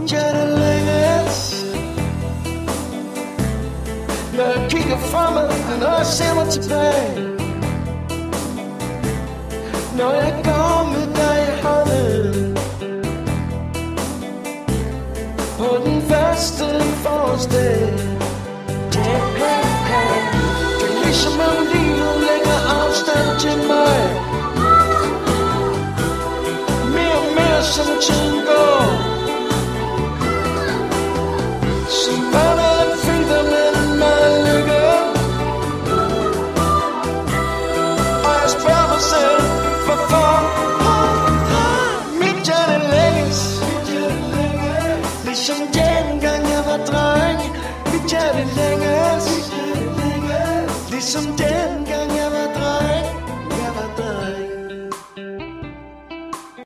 mit hjerte længes. Når jeg kigger fremad, når jeg ser mig tilbage, når jeg går med dig i hånden på den første forårsdag. Det er ligesom om livet lægger afstand til mig. Mere og mere som tiden går, som var der en filter mellem mig og lykke. Og jeg spørger mig selv, hvorfor mit hjerte længes, ligesom dengang jeg var dreng. Mit hjerte længes, ligesom dengang